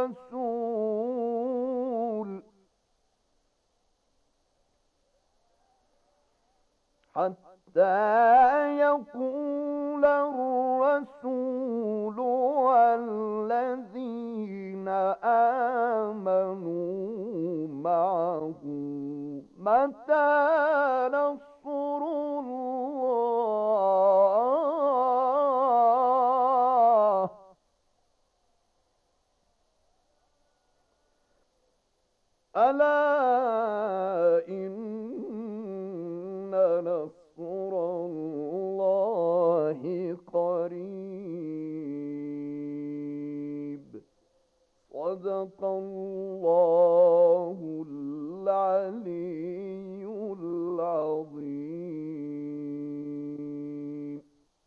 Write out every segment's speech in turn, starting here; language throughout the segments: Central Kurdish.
الرسول يقول الرسول والذين آمنوا معه متى نصر الله ألا إن نصر الله قريب صدق الله العلي العظيم.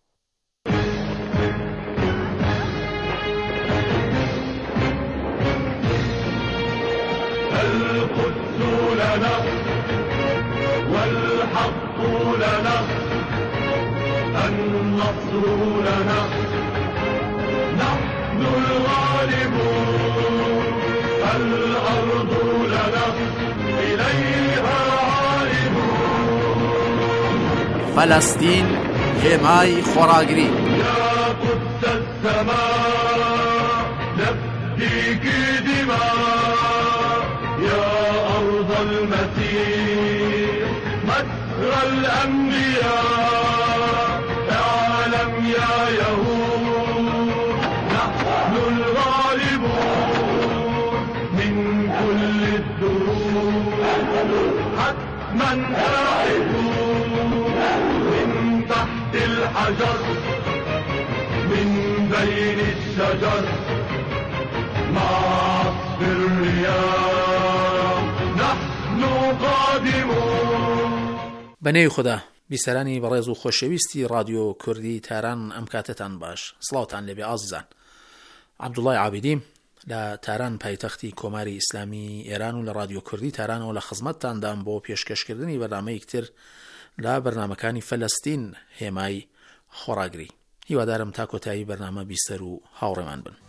القدس لنا والحق لنا النصر لنا نحن الغالبون الأرض لنا إليها عائدون. فلسطين هێمای خۆراگری. يا قدس السماء نفديك دماء يا أرض المسيح مجرى الأنبياء اعلم يا يهود نحن الغالبون من كل الدروب حتما آئدون من تحت الحجر من بين الشجر مع عصف الرياح نحن قادمون. بەنێوی خوددا بیسەرانی بەڕێز و خۆشەویستی رادیۆ کوردی تاران ئەم کاتتان باش سڵاوتان لێبێ ئازیزان. عەبدوڵڵای عابیدیم لە تاران پایتەختی کۆماری ئیسلامی ئێران و لە رادیۆ کوردی تارانەوە لە خزمەتتاندام بۆ پێشکەشکردنی بەرنامەیەک تر لە بەرنامەکانی فەلەستین هێمای خۆراگری. هیوادارم تا کۆتایی بەرنامە بیسەر و هاوڕێمان بن.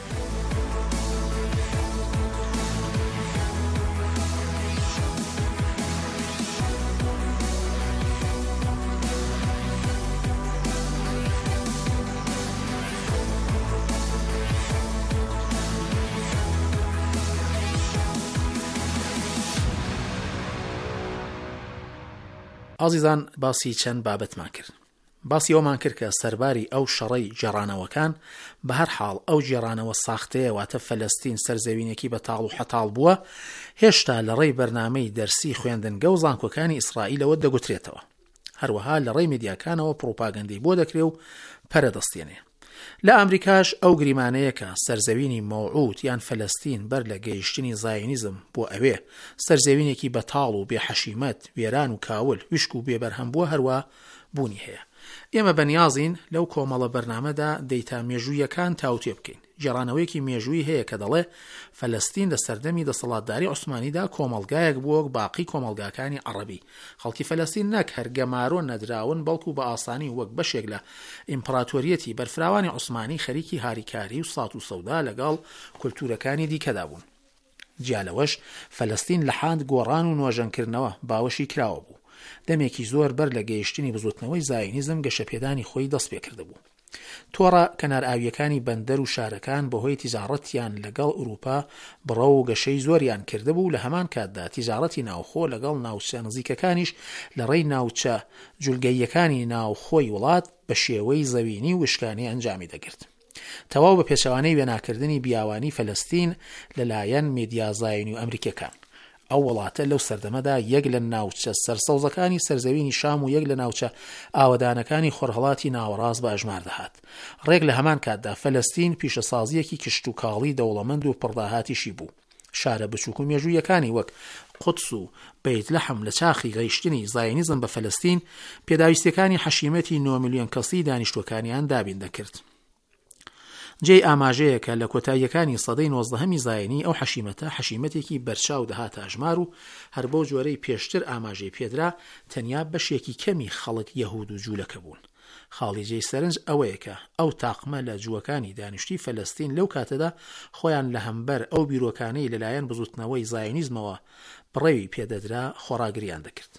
ئازیزان باسی چەند بابەتمان کرد. باسی ئەومان کرد کە سەرباری ئەو شەڕەی جێڕانەوەکان بە هەر حاڵ ئەو جێڕانەوە ساختەیە واتە فەلەستین سەرزەوینێکی بەتاڵ و حەتاڵ بووە هێشتا لە ڕێی بەرنامەی دەرسی خوێندنگە و زانکۆکانی ئیسرائیلەوە دەگوترێتەوە. هەروەها لە ڕێی میدیاکانەوە پڕۆپاگەندەی بۆ دەکرێ و پەرەدەستێنێ. لە ئەمریکاش ئەو گریمانەیە کە سەرزەوینی مەوعود یان فەلەستین بەر لە گەیشتنی زایۆنیزم بۆ ئەوێ سەرزەوینێکی بەتاڵ و بێحەشیمەت وێران و کاول وشک و بێبەرهەم بووە هەروە بوونی هەیە. ئێمە بەنیازین لەو کۆمەڵە بەرنامەدا دەیتا مێژوویەکان تاوتێ بکەین. جێڕانەوەیەکی مێژووی هەیە کە دەڵێ فەلەستین لە سەردەمی دەسەڵاتداری عوسمانیدا کۆمەڵگایەک بووە باقی کۆمەڵگاکانی عەرەبی. خەڵکی فەلەستین نەک هەرگەمارۆ نەدراون بەڵکو بە ئاسانی وەک بەشێک لە ئیمپراتۆریەتی بەرفراوانی عوسمانی خەریکی هاریکاری و سات و سەودا لەگەڵ کولتورەکانی دیکەدا بوون. جیالەوەش فەلەستین لە حاند گۆڕان و نۆژەنکردنەوە باوەشی کراوە بوو. دەمێکی زۆر بەر لە گەیشتنی بزوتنەوەی زایۆنیزم گەشەپێدانی خۆی دەست پێ کرده بوو. تۆڕە کەنارئاویەکانی بەندەر و شارەکان بەهۆی تیجارەتیان لەگەڵ ئوروپا بڕە و گەشەی زۆریان کرده بوو. لە هەمان کاتدا تیجارەتی ناوخۆ لەگەڵ ناوچە نزیکەکانیش لە ڕێی ناوچە جولگەیەکانی ناوخۆی وڵات بە شێوەی زەوینی و وشکانی ئەنجامی دەگرت. تەواو بە پێچەوانەی وێناکردنی بیاوانی فەلەستین لەلایەن میدیا زایۆنی و ئەمریکەکان. ئەو وڵاتە لەو سەردەمەدا یەک لە ناوچە سەرسەوزەکانی سەرزەوینی شام و یەک لە ناوچە ئاوەدانەکانی خۆرهەڵاتی ناوەڕاست بە ئەژمار دەهات. ڕێک لە هەمان کاتدا فەلەستین پیشەسازیەکی کشت و کاڵی دەوڵەمەند و پڕداهاتیشی بوو. شارە بچووک و مێژوویەکانی وەک قودس و بەیت لەحم لە چاخی گەیشتنی زایۆنیزم بە فەلەستین پێداویستیەکانی حەشیمەتی 9 ملیۆن کەسی دانیشتوەکانیان دابین دەکرد. جێی ئاماژەیە کە لە کۆتاییەکانی سەدەی 19هەمی زایۆنی ئەو حەشیمەتێکی بەرچاو دەهاتە ئەژمار و هەر بۆ جۆرەی پێشتر ئاماژەی پێدرا تەنیا بەشێکی کەمی خەڵک یەهود و جوولەکە بوون. خاڵیجەی سەرنج ئەوەیە کە ئەو تاقمە لە جووەکانی دانیشتی فەلەستین لەو کاتەدا خۆیان لە هەمبەر ئەو بیرۆکانەی لەلایەن بزوتنەوەی زایۆنیزمەوە بڕێوی پێدەدرا خۆڕاگریان دەکرد.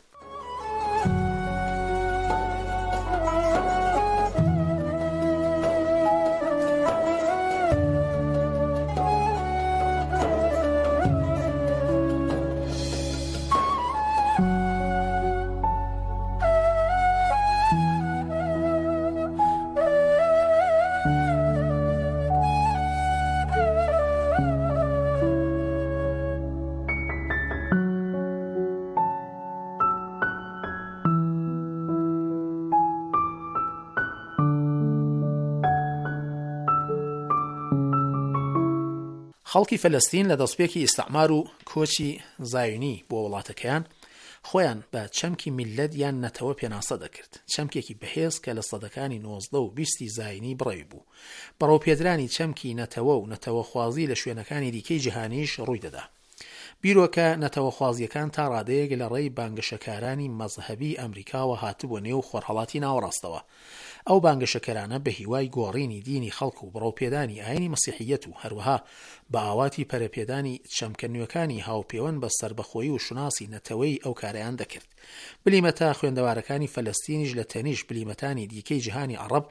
خەڵکی فەلەستین لە دەستپێکی ئیستعمار و کۆچی زایۆنی بۆ وڵاتەکەیان خۆیان بە چەمکی میلەت یان نەتەوە پێناسە دەکرد، چەمکێکی بەهێز کە لە سەدەکانی 19 و 20 زاینی بڕێوی بوو. بەڕێوەپێدرانی چەمکی نەتەوە و نەتەوەخوازی لە شوێنەکانی دیکەی جیهانیش ڕووی دەدا. بیرۆکە نەتەوەخوازیەکان تا ڕادەیەک لە ڕێی بانگەشەکارانی مەزهەبی ئەمریکاوە هاتبووە نێو خۆرهەڵاتی ناوەڕاستەوە. ئەو بانگەشەکەرانە بە هیوای گۆڕینی دینی خەڵک و بڕەوپێدانی ئاینی مەسیحیەت و هەروەها بە ئاواتی پەرەپێدانی چەمکەنوەکانی هاوپەیوەند بە سربەخۆیی و شوناسی نەتەوەی ئەو کارەیان دەکرد. بلیمەتە خوێندەوارەکانی فەلەستینیش لە تەنیش بلیمەتانی دیکەی جیهانی عەرەب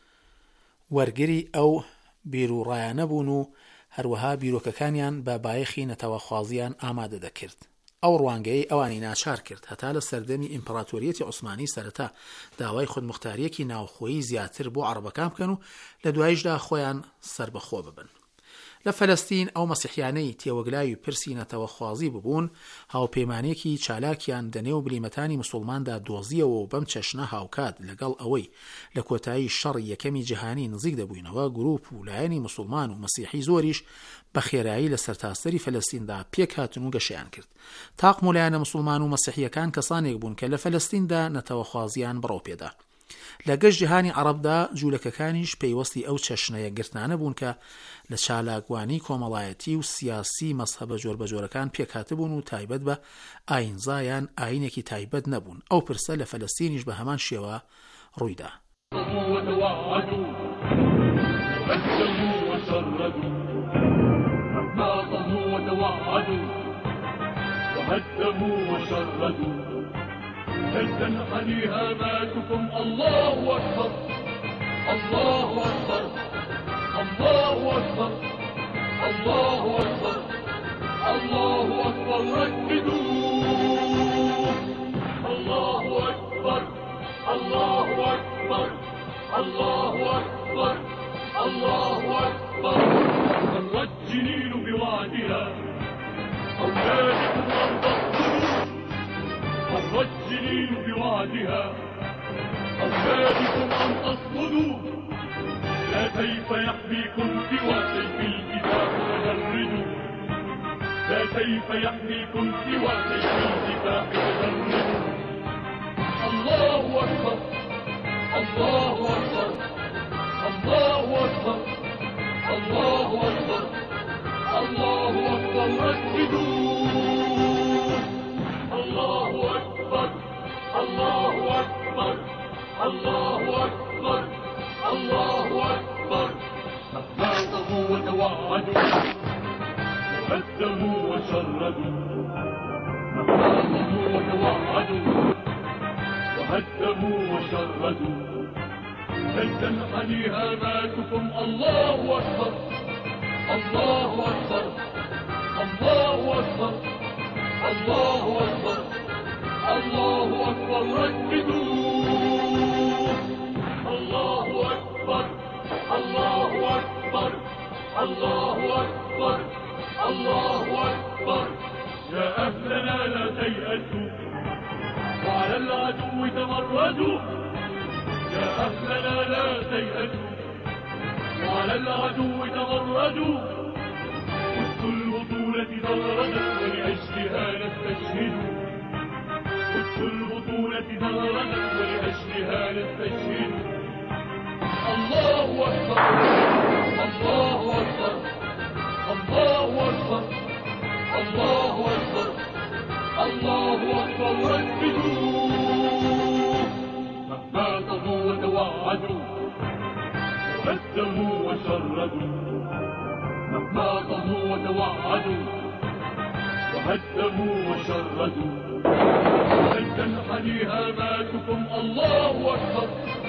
وەرگری ئەو بیرروڕایانە بوون و هەروەها بیرۆکەکانیان بە بایەخی نەتەوەخوازیان ئامادە دەکرد. ئەو ڕوانگەی ئەوانی ناچار کرد هەتا لە سەردەمی ئیمپراتۆریەتی عوسمانی سەرەتا داوای خودمختاریەکی ناوخۆیی زیاتر بۆ عەرەبەکان بکەن و لە دوایشدا خۆیان سربەخۆ ببن. لە فەلەستین ئەو مەسیحیانەی تێوەگلای و پرسی نەتەوەخوازی ببوون هاوپەیمانێکی چالاکیان دەنێو بلیمەتانی مسلماندا دۆزیەوە و بەم چەشنە هاوکات لەگەڵ ئەوەی لە کۆتایی شەڕی یەکەمی جیهانی نزیک دەبووینەوە گروپ و لایەنی مسلمان و مەسیحی زۆریش بە خێرایی لە سەرتاسەری فەلەستیندا پێک هاتن و گەشەیان کرد. تاقم و لایەنە مسلمان و مەسیحیەکان کەسانێک بوون کە لە فەلەستیندا نەتەوەخوازیان بڕۆپێدا. لە گەشت جیهانی عەرەبدا جوولەکەکانیش پەیوەستی ئەو چەشنەیە گرتانە بوون کە لە چالاکوانی کۆمەڵایەتی و سیاسی مەزهەبە جۆر بەجۆرەکان پێکهاتە بوون و تایبەت بە ئاینزایان ئاینێکی تایبەت نەبوون. ئەو پرسە لە فەلەستینیش بە هەمان شێوە ڕوویدا. هل تنحني هاماتكم الله أكبر الله أكبر الله أكبر الله أكبر الله أكبر رددوا الله أكبر الله أكبر الله أكبر الله أكبر مرت جنين بوعدها أولادكم أن تقتلوا مرت جنين بوعدها أولادكم أن تصمدوا لا سيف يحميكم سوى سيف الكتاب فجردوا لا سيف يحميكم سوى سيف الكتاب فجردوا الله أكبر الله أكبر الله أكبر الله أكبر الله أكبر رددوا الله أكبر الله أكبر الله أكبر الله أكبر أخلاقه وتوعدوا وهدموا وشردوا أخلاقه وتوعدوا وهدموا وشردوا هل تنحني هاماتكم الله أكبر الله أكبر الله أكبر الله أكبر الله أكبر رددوا الله أكبر الله أكبر الله أكبر الله أكبر يا أهلنا لا تيأسوا وعلى العدو تمردوا يا أهلنا لا تيأسوا وعلى العدو تمردوا قدس البطولة دردت ولأجلها نستشهد قدس البطولة دردت ولأجلها نستشهد الله أكبر الله أكبر الله أكبر الله أكبر الله أكبر رددوا مهما طغوا وتوعدوا هدموا وشردوا مهما طغوا وتوعدوا وهدموا وشردوا لن تنحني هاماتكم. الله أكبر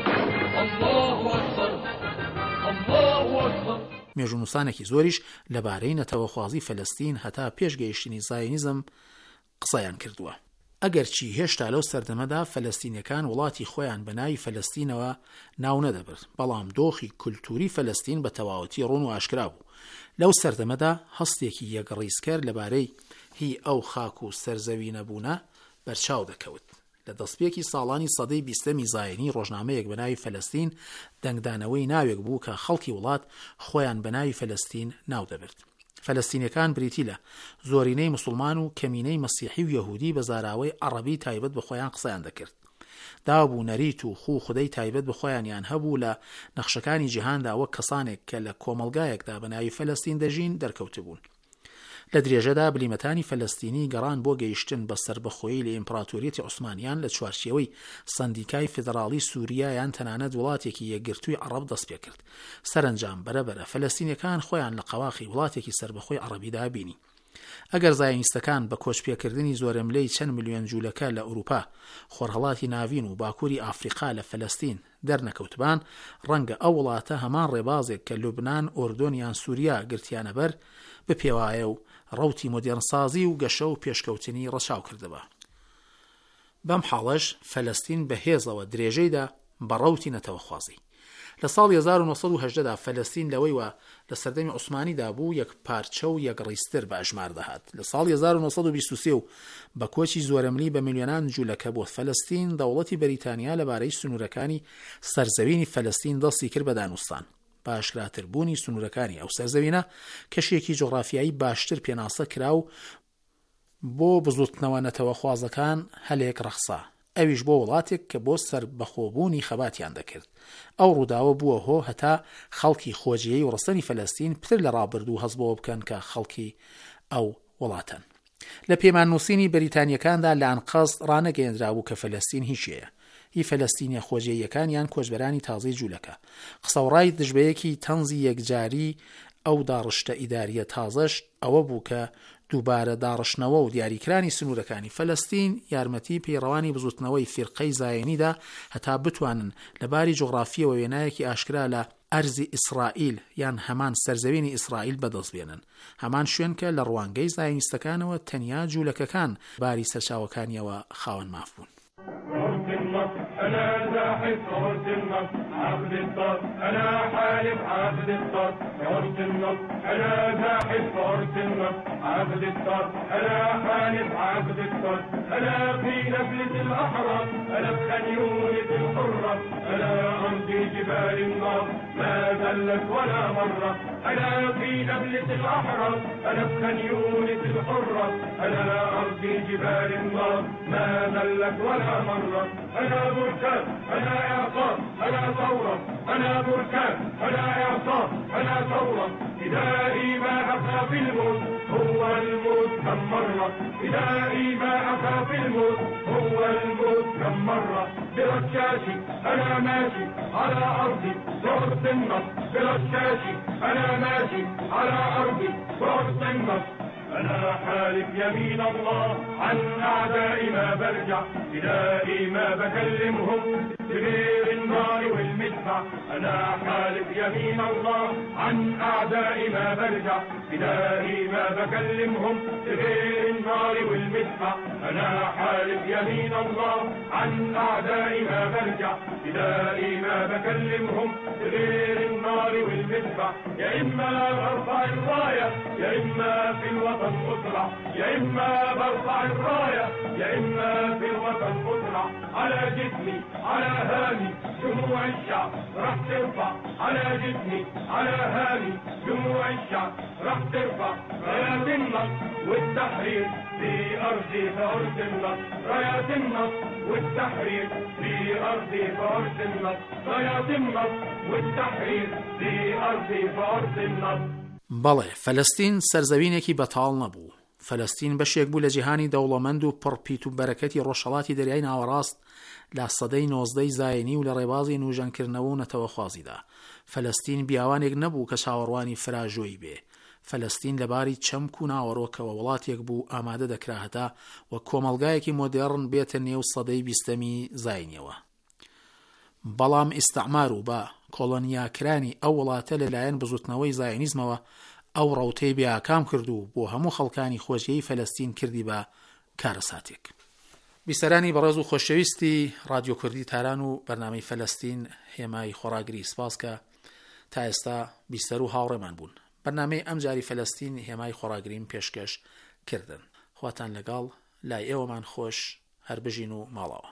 الله أكبر الله أكبر. مێژونووسانێکی زۆریش لەبارەی نەتەوەخوازی فەلەستین هەتا پێشگەیشتنی زایۆنیزم قسەیان کردووە. ئەگەرچی هێشتا لەو سەردەمەدا فەلەستینیەکان وڵاتی خۆیان بە ناوی فەلەستینەوە ناو نەدەبرد، بەڵام دۆخی کولتوری فەلەستین بە تەواوەتی ڕوون و ئاشکرا بوو. لەو سەردەمەدا هەستێکی یەکڕیزکەر لەبارەی هی ئەو خاک و سەرزەوی نەبوونە بەرچاو دەکەوت. لە دەستپێکی ساڵانی سەدەی 20 زایێنی ڕۆژنامەیەک بە ناوی فەلەستین دەنگدانەوەی ناوێک بوو کە خەڵکی وڵات خۆیان بە ناوی فەلەستین ناو دەبرد. فەلەستینیەکان بریتی لە زۆرینەی موسڵمان و کەمینەی مەسیحی و یەهودی بە زاراوەی عەرەبی تایبەت بە خۆیان قسەیان دەکرد. دابوو نەریت و خو خودەی تایبەت بە خۆیانیان هەبوو لە نەخشەکانی جیهاندا وەک کەسانێک کە لە کۆمەلگایەکدا بە ناوی فەلەستین دەژین دەرکەوتبوون. لە درێژەدا بلیمەتانی فەلەستینی گەڕان بۆ گەیشتن بە سەربەخۆیی لە ئیمپراتۆریەتی عوسمانیان لە چوارچێوەی سەندیکای فیدراڵی سووریا یان تەنانەت وڵاتێکی یەکگرتووی عەرەب دەست پێ کرد. سەرنجام بەرەبەرە فەلەستینیەکان خۆیان لە قەواخی وڵاتێکی سەربەخۆی عەرەبیدا بینی. ئەگەر زایۆنیستەکان بە کۆچپێکردنی زۆرەملەی چەند ملیۆن جوولەکە لە ئەوروپا، خۆرهەڵاتی ناوین و باکووری ئافریقا لە فەلەستین دەرنەکەوتبان، ڕەنگە ئەو وڵاتە هەمان ڕێبازێک کە لوبنان، ئۆردۆن یان سووریا گرتیانە بەر بپێوایە و ڕەوتی مۆدێرنسازی و گەشە و پێشکەوتنی ڕەچاو کردەوە. بەم حاڵەش فەلەستین بە هێزەوە درێژەیدا بە ڕەوتی نەتەوەخوازی. لە ساڵی 1980دا فەلەستین لەوەی وە لە سەردەمی عوسمانیدا بوو یەک پارچە و یەکڕیستر بە ئەژمار دەهات. لە ساڵی 1923 و بە کۆچی زۆرەملی بە میلیۆنان جوولەکە بۆ فەلەستین، دەوڵەتی بەریتانیا لەبارەی سنوورەکانی سەرزەوینی فەلەستین دەستی کرد بە دانوستان. باشکراتر بوونی سنوورەکانی ئەو سەرزەوینە کەشێکی جۆغرافیایی باشتر پێناسە کرا و بۆ بزوتنەوە نەتەوەخوازەکان هەلێک ڕەخسا، ئەویش بۆ وڵاتێک کە بۆ سەربەخۆبوونی خەباتیان دەکرد. ئەو ڕووداوە بووە هۆ هەتا خەڵکی خۆجیەی و ڕستنی فەلەستین پتر لە ڕابردوو هەست بۆ بکەن کە خەڵکی ئەو وڵاتن. لە پەیماننووسینی بەریتانیەکاندا لە ئەنقەز ڕانەگەیەندرابوو کە فەلەستین هیچیەیە. هی فەلەستینیە خۆجیەکان یان کۆچبەرانی تازەی جوولەکە. قسەوڕای دژبەیەکی تەنزی یەکجاری ئەو داڕشتە ئیداریە تازەش ئەوە بوو کە دووبارە داڕشتنەوە و دیاریکرانی سنوورەکانی فەلەستین یارمەتی پەیڕەوانی بزوتنەوەی فیرقەی زایۆنیدا هەتا بتوانن لەباری جوغرافیەوە وێنایەکی ئاشکرا لە ئەرزی ئیسرائیل یان هەمان سەرزەوینی ئیسرائیل بەدەست بێنن. هەمان شوێن کە لە ڕوانگەی زایۆنیستەکانەوە تەنیا جوولەکەکان باری سەرچاوەکانیەوە خاوەن ماف بوون. أنا زاحف عرض النص عبد الصاد أنا حالف عبد الصاد عرض النص أنا زاحف عرض النص عبد الصاد أنا حالف عبد الصاد أنا في نبلة الأحرار أنا في خنيونة الحرة أنا أرضي جبال النار ما زلت ولا مرة أنا في نبلة الأحرار أنا في خنيونة الحرة أنا أرضي جبال النار ما زلت ولا مرة أنا بركان أنا إعصار أنا ثورة أنا بركان أنا إعصار أنا ثورة إلهي ما أخى في الموت هو الموت كم مرة إلهي ما أخى في الموت هو الموت كم مرة برشاشي أنا ماشي على أرضي بعرض النص برشاشي أنا ماشي على أرضي بعرض النص أنا حالف يمين الله عن أعدائي ما برجع إلهي ما بكلمهم بغير النار والمدفع أنا حالف يمين الله عن أعدائي ما برجع إلهي ما بكلمهم بغير النار والمدفع أنا حالف يمين الله عن أعدائي ما برجع إلهي ما بكلمهم بغير النار والمدفع يا إما برفع الراية يا إما في الوطن أسرع يا إما برفع الراية يا إما في الوطن أسرع على جسمي على هامي دموع الشعب راح ترفع على جسمي على هامي دموع الشعب راح ترفع رايات النصر والتحرير في أرضي فأرض النصر رايات النصر والتحرير في أرضي فأرض النصر رايات النصر والتحرير في أرضي فأرض النصر. بەڵێ فەلەستین سەرزەوینێکی بەتاڵ نەبوو. فەلەستین بەشێک بوو لە جیهانی دەوڵەمەند و پڕپیت و بەرەکەتی ڕۆژهەڵاتی دەریای ناوەڕاست لە سەدەی 19 زاینی و لە ڕێبازی نوژەنکردنەوە و نەتەوەخوازیدا. فەلەستین بیاوانێک نەبوو کە چاوەڕوانی فراژۆی بێ. فەلەستین لەباری چەمک و ناوەڕۆکەوە وڵاتێک بوو ئامادە دەکراهەتا و کۆمەلگایەکی مۆدێڕن بێتە نێو سەدەی 20 زاینیەوە. بەڵام ئیستعمار و بە کۆڵۆنیاکرانی ئەو وڵاتە لەلایەن بزوتنەوەی زایۆنیزمەوە ئەو ڕەوتەی بێئاکام کرد و بۆ هەموو خەڵکانی خۆشیەی فەلەستین کردی بە کارەساتێک. بیسەرانی بەڕێز و خۆشەویستی رادیۆ کوردی تاران و بەرنامەی فەلەستین هێمای خۆراگری سپاس کە تا ئێستا بیستەر و هاوڕێمان بوون. بەرنامەی ئەم جاری فەلەستین هێمای خۆراگریم پێشکەش کردن. خواتان لەگەڵ لای ئێوەمان خۆش هەر بژین و ماڵەوە.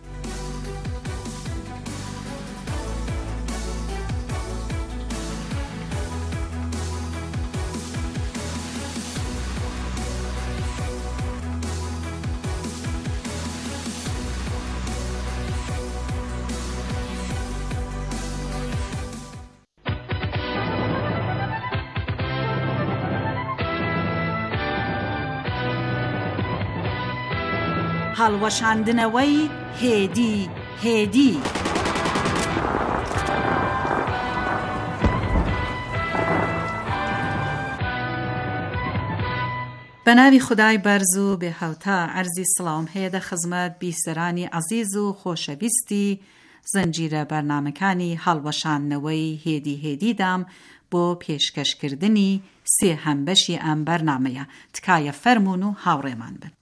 هەڵوەشاندنەوەی هێدی هێدی بە ناوی خودای بەرز و بێهەوتا عەرزی سڵاوم هەیە دە خزمەت بیسەرانی عەزیز و خۆشەویستی زنجیرە بەرنامەکانی هەڵوەشاندنەوەی هێدی هێدیدام بۆ پێشکەشکردنی سێهەم بەشی ئەم بەرنامەیە. تکایە فەرمون و هاوڕێمان بن.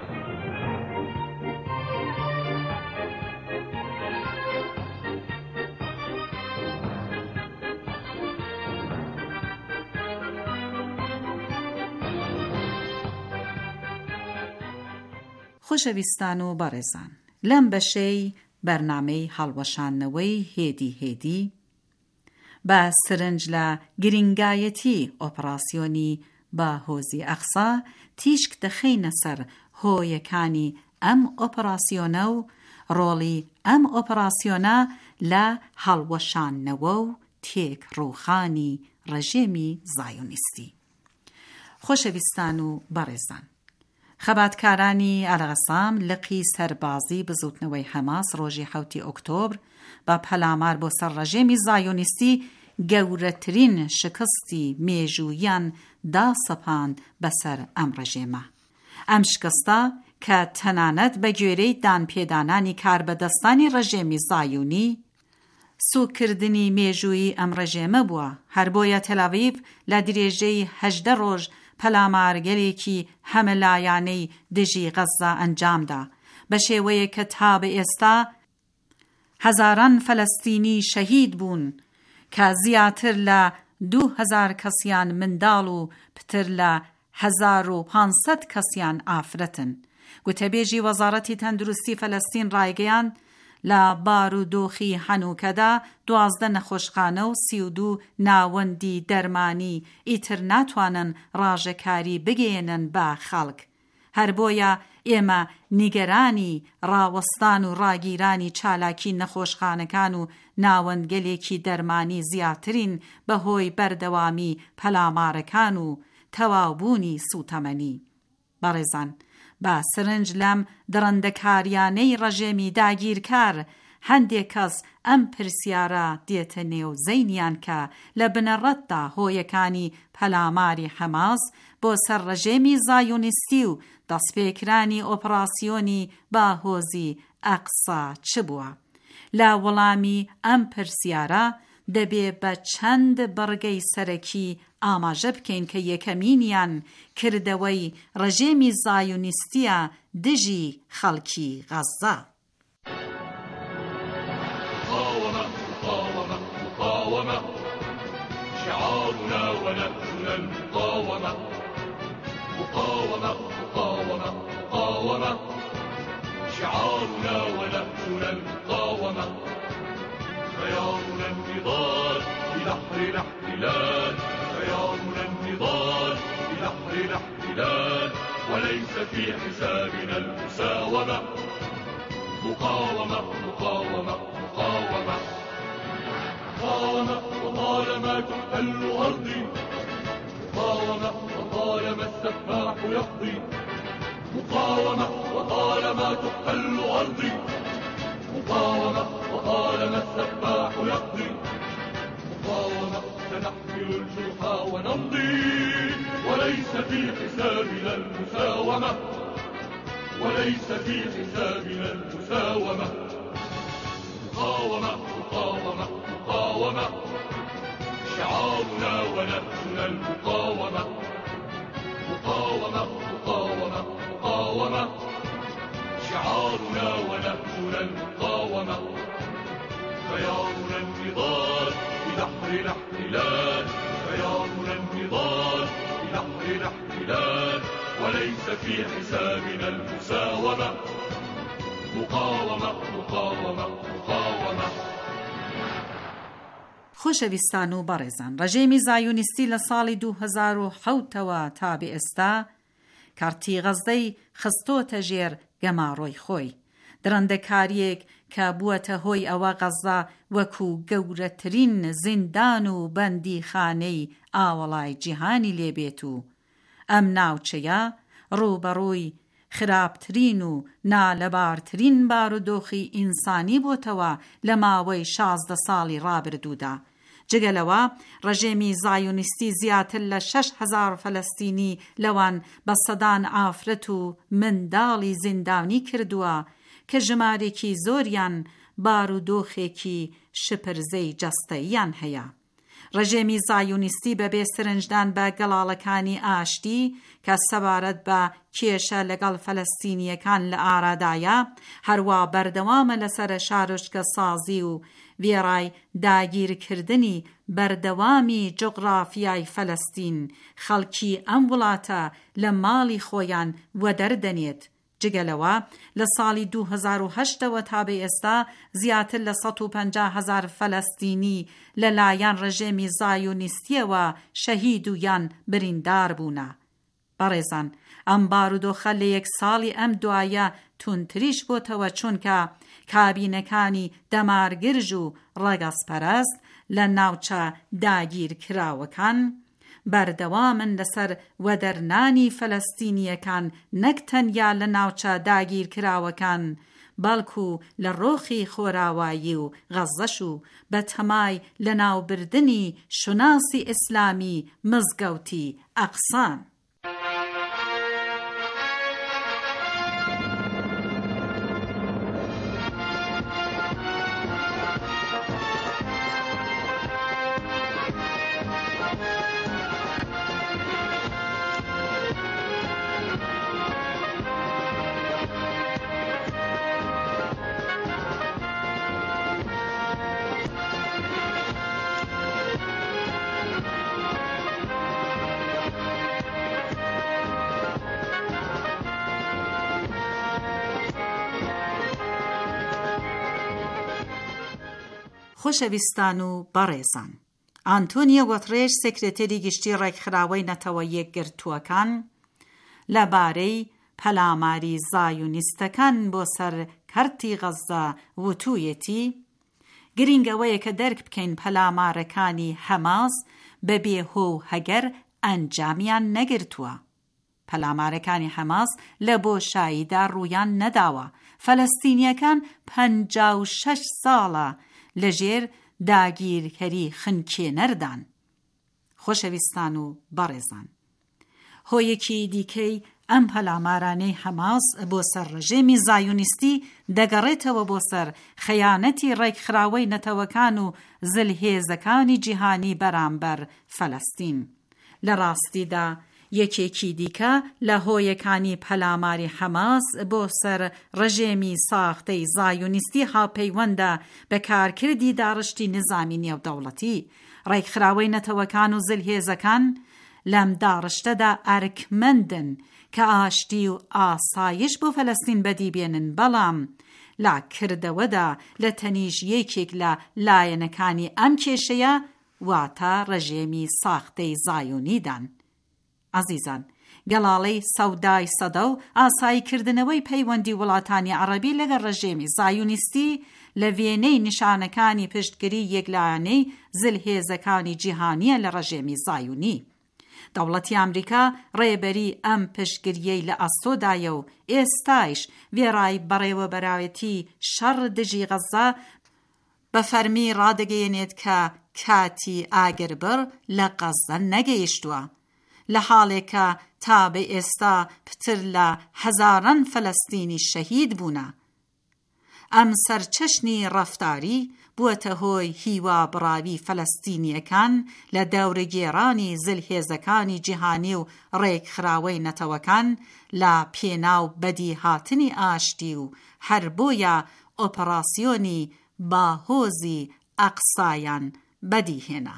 خۆشەویستان و بەڕێزان، لەم بەشەی بەرنامەی هەڵوەشاندنەوەی هێدی هێدی بە سرنج لە گرنگایەتی ئۆپراسیۆنی بە هۆزی ئەقسا تیشک دەخەینە سەر هۆیەکانی ئەم ئۆپراسیۆنە و ڕۆڵی ئەم ئۆپراسیۆنە لە هەڵوەشاندنەوە و تێک ڕووخانی ڕژێمی زایۆنیستی. خۆشەویستان و بەڕێزان، خەباتکارانی ئەلغەسام لقی سەربازی بزوتنەوەی هەماس ڕۆژی 7 ئۆکتۆبر بە پەلامار بۆ سەر ڕژێمی زایۆنیستی گەورەترین شکستی مێژوویان داسەپاند بەسەر ئەم ڕژێمە. ئەم شکستە کە تەنانەت بە گوێرەی دانپێدانانی کاربەدەستانی ڕژێمی زایۆنی سوکردنی مێژووی ئەم ڕژێمە بووە، هەر بۆیە تەل‌ئاڤیڤ لە درێژەی 18 ڕۆژ پەلامارگەلێکی هەمەلایانەی دژی غەزە ئەنجامدا، بە شێوەیە کە تا بە ئێستا هەزاران فەلەستینی شەهید بوون کە زیاتر لە 2000 کەسیان منداڵ و پتر لە 1500 کەسیان ئافرەتن. گوتەبێژی وەزارەتی تەندروستی فەلەستین ڕایگەیان لە بارودۆخی هەنووکەدا 12 نەخۆشخانە و 32 ناوەندی دەرمانی ئیتر ناتوانن ڕاژەکاری بگێنن بە خەڵک. هەر بۆیە ئێمە نیگەرانی ڕاوەستان و ڕاگیرانی چالاکی نەخۆشخانەکان و ناوەندگەلێکی دەرمانی زیاترین بەهۆی بەردەوامی پەلامارەکان و تەواوبوونی سوتەمەنی. بەڕێزان، با سرنج لەم دڕندەکاریانەی ڕژێمی داگیرکار هەندێک کەس ئەم پرسیارە دێتە نێو زەینیان کە لە بنەڕەتدا هۆیەکانی پەلاماری حەماس بۆ سەر ڕژێمی زایۆنیستی و دەستپێکرانی ئۆپراسیۆنی با هۆزی ئەقسا چ بووە؟ لە وەڵامی ئەم پرسیارە دەبێ بە چەند بڕگەی سەرەکی ئاماژە بکەین کە یەکەمینیان کردەوەی ڕژێمی زایۆنیستیە دژی خەڵکی غەزە. شعارنا ونحن المقاومة مقاومة مقاومة مقاومة شعارنا ونحن المقاومة خيارنا النضال بنحر الاحتلال خيارنا النضال بنحر الاحتلال وليس في حسابنا المساومة مقاومة مقاومة مقاومة مقاومة وطالما تحتل أرضي مقاومة وطالما السفاح يقضي، مقاومة وطالما تحتل أرضي، مقاومة وطالما السفاح يقضي، مقاومة سنحمل الجرحى ونمضي، وليس في حسابنا المساومة، وليس في حسابنا المساومة. مقاومة مقاومة مقاومة شعارنا ونهجنا المقاومة، مقاومة مقاومة مقاومة شعارنا ونهجنا المقاومة. خيارنا النضال ببحر الاحتلال، خيارنا النضال ببحر الاحتلال، وليس في حسابنا المساومة. مقاومة مقاومة مقاومة. خۆشەویستان و بەڕێزان، ڕێژەیەمی زایونیستی لە ساڵی 2007ەوە تا بە ئێستا کارتی غەزەی خستۆتە ژێر گەماڕۆی خۆی، درەندەکاریەک کە بووەتە هۆی ئەوە غەزە وەکو گەورەترین زیندان و بەندیخانەی ئاوەڵای جیهانی لێبێت و ئەم ناوچەیە ڕووبەڕووی خراپترین و نالەبارترین بارودۆخی ئینسانی بۆتەوە لە ماوەی 16 ساڵی ڕابردوودا. جگەلەوە ڕێژێمی زایونیستی زیاتر لە 6,000 فەلەستینی لەوان بە سەدان ئافرەت و منداڵی زیندانی کردووە کە ژمارێکی زۆریان بارودۆخێکی شپرزەی جەستەییان هەیە. ڕێژێمی زایونیستی بەبێ سرنجدان بە گەڵاڵەکانی ئاشتی کە سەبارەت بە کێشە لەگەڵ فەلەستینیەکان لە ئارادایە، هەروە بەردەوامە لەسەر شارۆچکە سازی و وێڕای داگیرکردنی بەردەوامی جوغرافیای فەلەستین خەڵکی ئەم وڵاتە لە ماڵی خۆیان وەدەردەنێت. جگەلەوە لە ساڵی 2008ەوە تا بە ئێستا زیاتر لە 150,000 فەلەستینی لەلایەن ڕێژێمی زایونیستیەوە شەهید و یان بریندار بوونە. بەڕێزان، ئەم بارودۆخە لە یەک ساڵی ئەم دوایە تونتریش بۆتەوە چونکە کابینەکانی دەمارگرژ و ڕەگەزپەرست لە ناوچە داگیرکراوەکان بەردەوامن لەسەر وەدەرنانی فەلەستینیەکان، نەک تەنیا لە ناوچە داگیرکراوەکان بەڵکو لە ڕۆخی خۆراوایی و غەزەش و بە تەمای لە ناوبردنی شوناسی ئیسلامی مزگەوتی ئەقسان. خۆشەویستان و بەڕێزان، ئانتۆنیۆ گوترێش سێکرێتێری گشتی ڕێکخراوەی نەتەوە یەکگرتووەکان لەبارەی پەلاماری زایونیستەکان بۆ سەر کەرتی غەزە وتوویەتی گرنگەوەیە کە دەرک بکەین پەلامارەکانی هەماس بەبێ هۆ و هەگەر ئەنجامیان نەگرتووە. پەلامارەکانی هەماس لە بۆشاییدا ڕوویان نەداوە. فەلەستینیەکان 56 ساڵە لەژێر داگیرکەری خنکێنەردان. خۆشەویستان و بەڕێزان، هۆیەکی دیکەی ئەم پەلامارانەی هەماس بۆ سەر ڕێژێمی زایونیستی دەگەڕێتەوە بۆ سەر خەیانەتی ڕێکخراوەی نەتەوەکان و زلهێزەکانی جیهانی بەرامبەر فەلەستین. لە ڕاستیدا یەکێکی دیکە لە هۆیەکانی پەلاماری هەماس بۆ سەر ڕێژێمی ساختەی زایونیستی هاوپەیوەندە بە کارکردی داڕشتی نظامی نێودەوڵەتی. ڕێکخراوەی نەتەوەکان و زلهێزەکان لەم داڕشتەدا ئەرکمەندن کە ئاشتی و ئاسایش بۆ فەلەستین بەدیبێنن، بەڵام لا کردەوەدا لە تەنیژ یەکێک لە لایەنەکانی ئەم کێشەیە واتە ڕێژێمی ساختەی زایونیدان. عزیزان، گەڵاڵەی سەودای سەدە و ئاساییکردنەوەی پەیوەندی وڵاتانی عەرەبی لەگەڵ ڕێژێمی زایونیستی لە وێنەی نیشانەکانی پشتگیری یەکلایەنەی زلهێزەکانی جیهانیە لە ڕێژێمی زایونی. دەوڵەتی ئەمریکا ڕێبەری ئەم پشتگیریەی لە ئەستۆدایە و ئێستایش وێڕای بەڕێوەبەراوەتی شەڕ دژی غەزە بە فەرمی ڕادەگەیەنێت کە کاتی ئاگربڕ لە غەزە نەگەیشتووە، لە حاڵێکە تا بە ئێستا پتر لە هەزاران فەلەستینی شەهید بوونە. ئەم سەرچەشنی ڕەفتاری بووەتە هۆی هیوا بڕاوی فەلەستینیەکان لە دەورەگێڕانی زلهێزەکانی جیهانی و ڕێکخراوەی نەتەوەکان لە پێناو بەدی هاتنی ئاشتی و هەر بۆیە ئۆپەراسیۆنی باهۆزی ئەقسایان بەدیهێنا.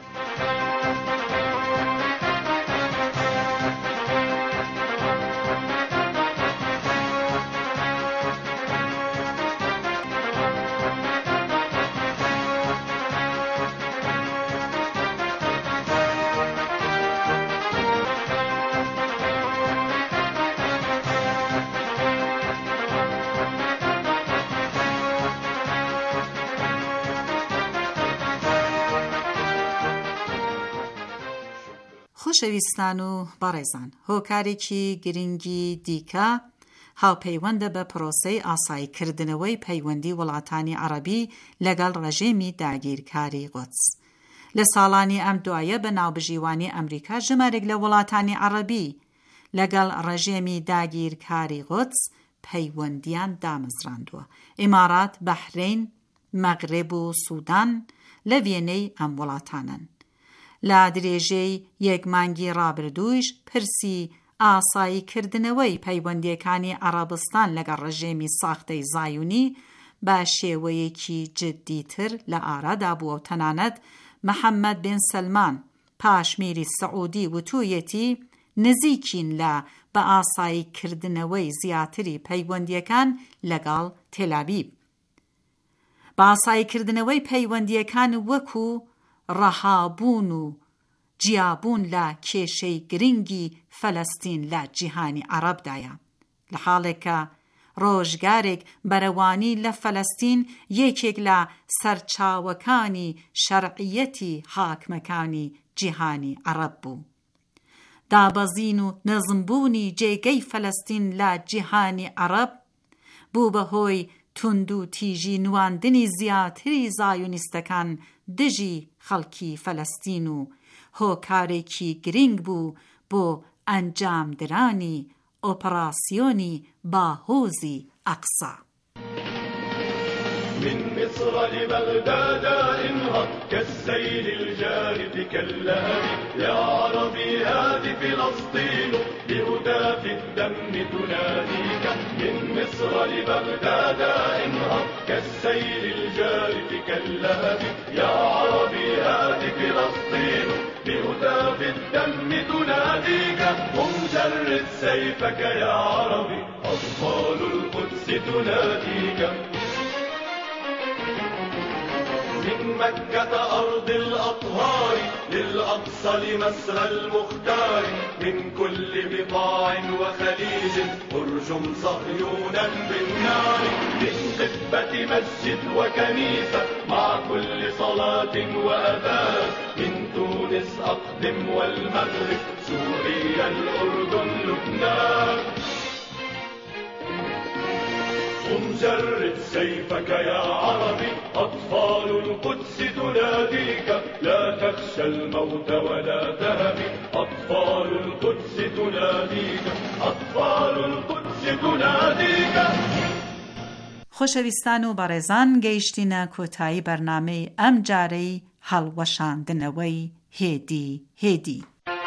خۆشەویستان و بەڕێزان، هۆکارێکی گرنگی دیکە هاوپەیوەندە بە پرۆسەی ئاساییکردنەوەی پەیوەندی وڵاتانی عەرەبی لەگەڵ ڕێژێمی داگیرکاری قودس. لە ساڵانی ئەم دوایە بە ناوبژیوانی ئەمریکا ژمارێک لە وڵاتانی عەرەبی لەگەڵ ڕێژێمی داگیرکاری قودس پەیوەندیان دامەزراندووە. ئیمارات، بەحرین، مەغرب و سوودان لە وێنەی ئەم وڵاتانن. لە درێژەی یەک مانگی ڕابردوویش پرسی ئاساییکردنەوەی پەیوەندیەکانی عەرەبستان لەگەڵ ڕێژێمی ساختەی زایونی بە شێوەیەکی جددیتر لە ئارادا بووە و تەنانەت محەممەد بن سەلمان پاشمیری سەعودی وتوویەتی نزیکین لە بە ئاساییکردنەوەی زیاتری پەیوەندیەکان لەگەڵ تێل‌ئەڤیڤ. بە ئاساییکردنەوەی پەیوەندیەکان وەکو ڕەهابوون و جیابوون لە کێشەی گرنگی فەلەستین لە جیهانی عەرەبدایە، لە حاڵێکە ڕۆژگارێک بەرەوانی لە فەلەستین یەکێک لە سەرچاوەکانی شەرعیەتی حاکمەکانی جیهانی عەرەب بوو. دابەزین و نەزمبوونی جێگەی فەلەستین لە جیهانی عەرەب بوو بەهۆی تند و تیژی نواندنی زیاتری زایونیستەکان دژی خەڵکی فەلەستین و هۆکارێکی گرنگ بوو بۆ ئەنجامدرانی ئۆپەراسیۆنی باهۆزی ئەقسا. من مصر لبغداد انهض كالسيل الجارف كاللهب يا عربي هذه فلسطين بهتاف الدم تناديك. من مصر لبغداد انهض كالسيل الجارف كاللهب يا عربي هذه فلسطين بهتاف الدم تناديك. قم جرد سيفك يا عربي أطفال القدس تناديك. من مكة أرض الأطهار للأقصى لمسرى المختار من كل بقاع وخليج ارجم صهيونا بالنار. من قبة مسجد وكنيسة مع كل صلاة وأذان من تونس أقدم والمغرب سوريا الأردن لبنان. قم جرد سيفك يا عربي أطفال القدس تناديك. لا تخشى الموت ولا تهب أطفال القدس تناديك. أطفال القدس تناديك. خۆشەویستان و بەڕێزان، گەیشتینە کۆتایی بەرنامەی ئەم جارەی هەڵوەشاندنەوەی هێدی هێدی.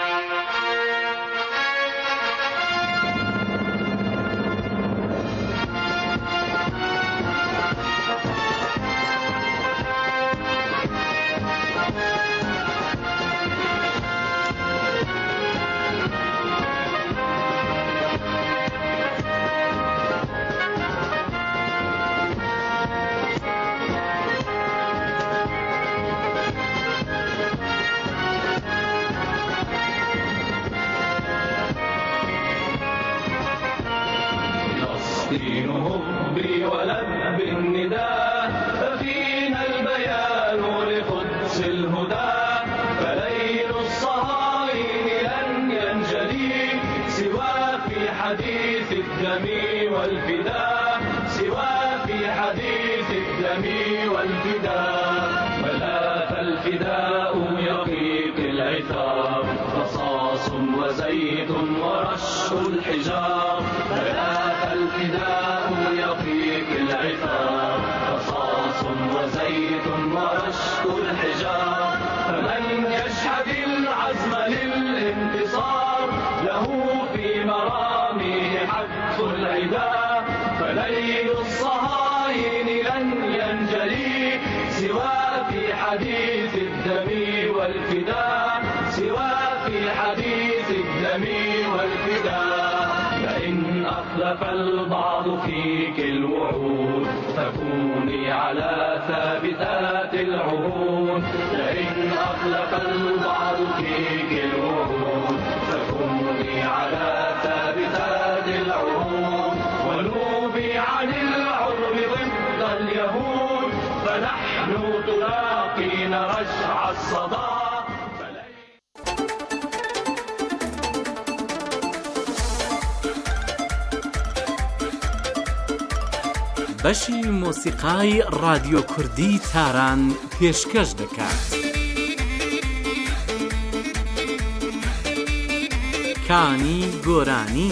فلسطين هبي ولب النداء ففينا البيان لقدس الهدى. فليل الصهاينة لا حديث الدم والفداء سوى في حديث الدم والفداء ولا فالفداء يقيق العثار رصاص وزيت ورش الحجار ولا فالفداء يقيق العثار رصاص وزيت ورش الحجار فمن يشهد العزم للانتصار له في مرامه حق العدا فليل الصهاين لن ينجلي سوى في حديث الدم والفداء سوى في حديث الدم والفداء فإن أخلف البعض فيك الوعود فكوني على ثابتات العهود لئن أخلف البعض فيك الوعود فكوني على ثابتات العهود ونوبي عن العرب ضد اليهود فنحن تلاقين رجع الصدى بەشی مۆسیقای رادیۆ کوردی تاران پێشکەش دەکات. کانی گۆرانی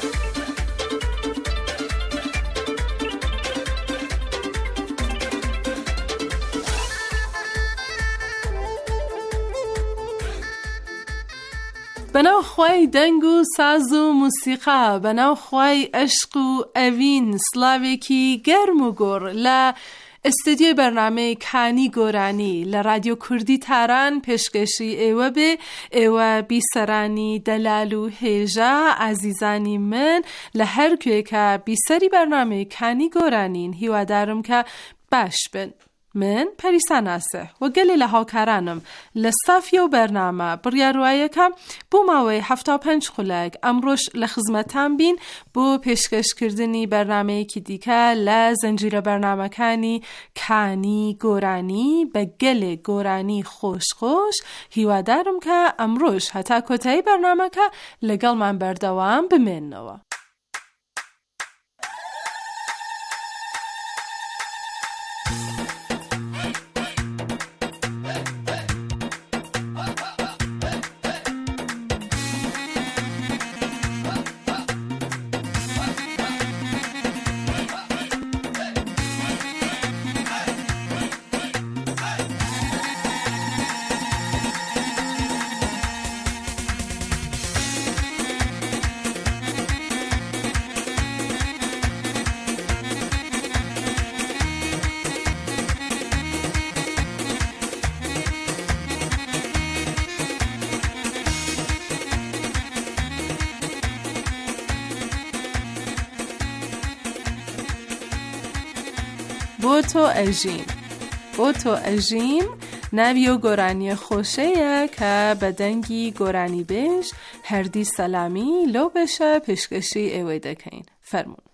بەناو خوای دەنگ و ساز و موسیقا بەناو خوای عشق و ئەڤین سلاوێکی گەرم و گۆڕ لە ئستودیۆی بەرنامەی کانی گۆرانی لە رادیۆ کوردی تاران پێشکەشی ئێوە بێ ئێوە بیسەرانی دەلال و هێژە ئازیزانی من لە هەر کوێکە بیسەری بەرنامەی کانی گۆرانین هیوادارم کە باش بن. من پەریسا ناسێ و گەلێ لە هاوکارانم لە ستافیە و بەرنامە بڕیاروایەکە بۆ ماوەی 75 خولەک ئەمڕۆژ لە خزمەتان بین بۆ پێشکەشکردنی بەرنامەیەکی دیکە لە زەنجیرە بەرنامەکانی کانی گۆرانی بە گەلێ گۆرانی خۆش هیوادارم کە ئەمڕۆژ هەتا کۆتایی بەرنامەکە لەگەڵمان بەردەوام بمێننەوە. بۆ تۆ ئەژیم ناوی و گۆرانی خۆشەیە کە بە دەنگی گۆرانی بێژ هەردی سەلامی لەو بەشە پێشکەشی ئێوەی دەکەین. فەرموون.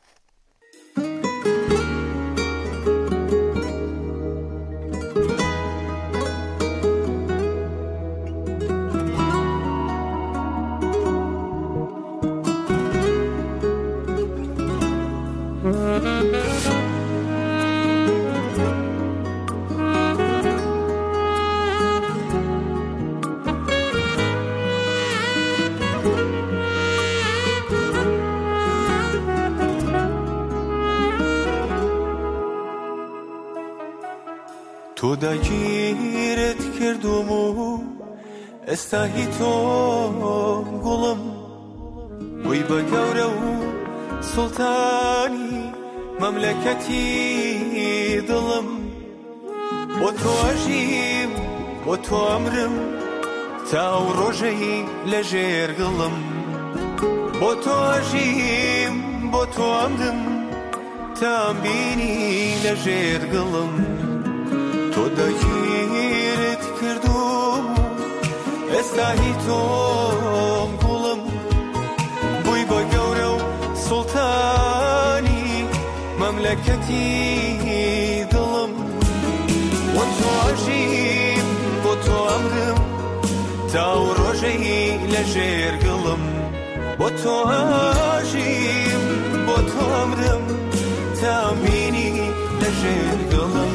تۆ داگیرت کردوم و ئێستاهی تۆ گوڵم وەی بە گەورە و سوڵتانی مەملەکەتی دڵم بۆ تۆ ئەژیم بۆ تۆ ئەمرم تا ئەو ڕۆژەی لە ژێر گڵم بۆ تۆ ئەژیم بۆ تۆ ئەمرم تا ئەمبینی لە ژێر گڵم تۆ داگیرت کردوم ئێستاهی تۆم گوڵم بووی بە گەورە و سوڵتانی مەملەکەتی دڵم بۆ تۆ ئەژیم بۆ تۆ ئەمرم تا ئەو ڕۆژەی لە ژێر گڵم بۆ با تو عاشیم با تو عمرم تامینی لجر دلم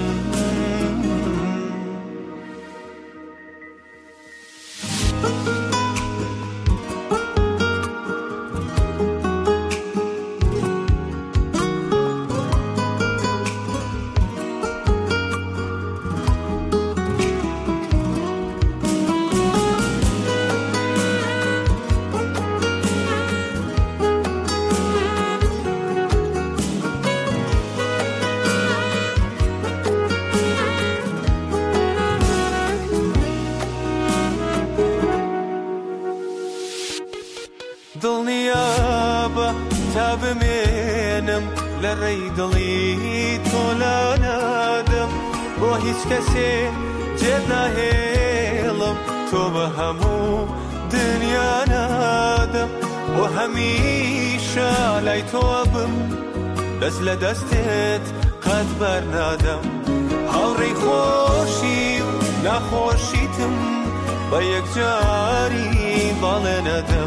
بمێنم لە ڕێی دڵی تۆ لا نادەم بۆ هیچ کەسێ جێت ناهێڵم تۆ بە هەموو دنیا نادەم بۆ هەمیشە لای تۆ بم دەست لە دەستێت قەت بەرنادەم هاوڕێی خۆشی و ناخۆشیتم بە یەکجاری باڵێ نەدەم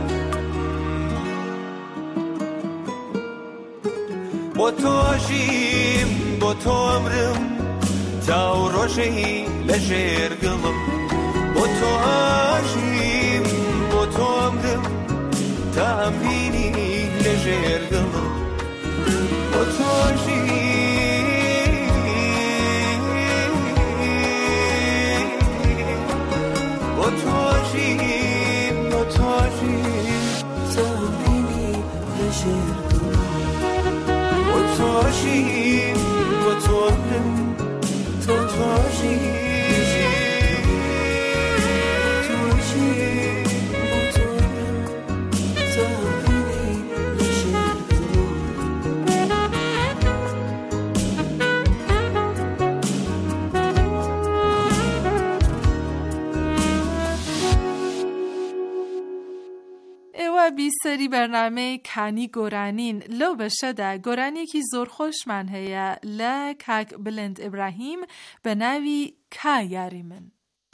بۆ تۆ ئاژیم بۆ تۆ ئەمرم تا و ڕۆژەی لە ژێر گڵم بۆ تۆ ئاژیم بۆ تۆ ئەمرم تا ئەمبینی لە ژێر گڵم بۆ تۆ ئاژیم بۆ تۆ ئاژیم بۆ تۆ ئاژیم تا ئەمبینی لە ژێر توجیم و توهم تو توجیم توجیم و توهم تابینی لشر ئێوە بیسەری بەرنامەی کانی گۆرانین لەو بەشەدا گۆرانێکی زۆر خۆشمان هەیە لە کاک بلند ئیبراهیم بە ناوی کا یاری من.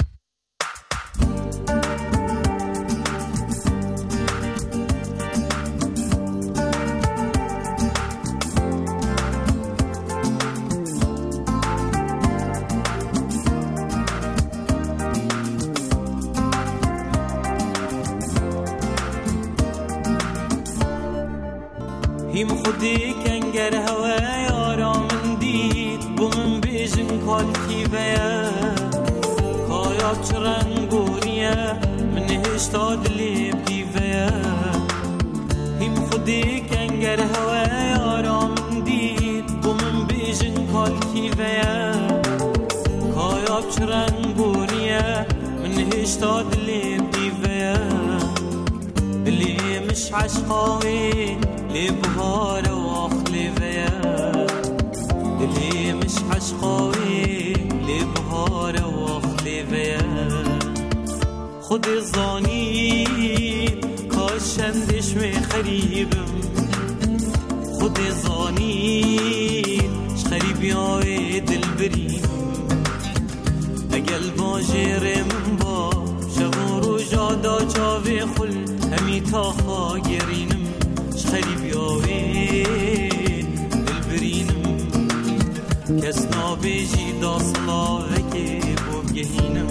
هیم خودی کنگر هوای آرامن دید بومن بیجن کالکی ویا کایاب چرنگونیه من هشتاد لیب دیویا هیم خودی کنگر هوای آرامن دید بومن بیجن کالکی ویا کایاب چرنگونیه من هشتاد لیب دیویا دلی مش عشقاوی لي بهار واخلي فيا اللي مش عشقاوي لي بهار واخلي فيا خدي الظاني كاشندش مخريبم خدي الظاني شخريب يا دل بريم اقل باجر من با شبور و جادا جاوي خل همي تاخا گرينم خريب ياوي البرينم كسنا بيجي داصلا وكي بوبجهينم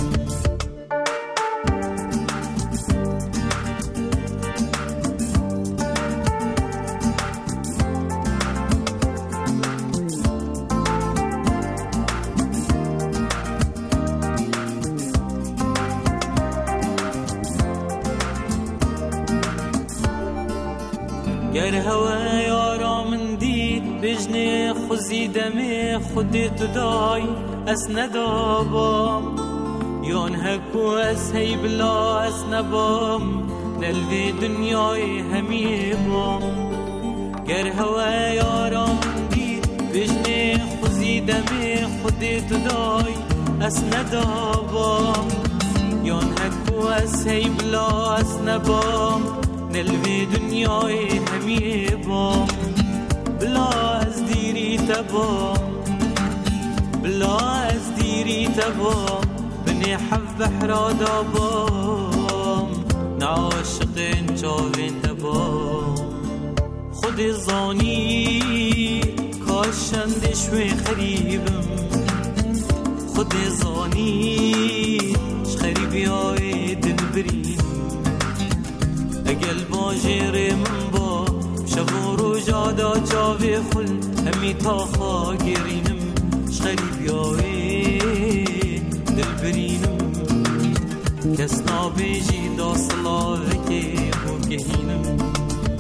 گر هوای آرامن دید بجنه خوزی دمه خودت دای اس ندابم یون هکو اس هی بلا اس نبام نلوی دنیای همی بام گر هوای آرامن دید بجنه خوزی دمه خودت دای اس ندابم یون هکو اس هی بلا اس نبام نلوی دنیای همی بام بلا از دیری تبام بلا از دیری تبام بني حف بحر دابام نعاشقین جاوین دبا خود زانی کاشند شوی خریبم خود زانی خریبی های دل برین اگل با جیر من با شب و روژادا جاوی خل همی تا خاگرینم خریبی های دل برینم کس نابیجی دا صلاوه که بگهینم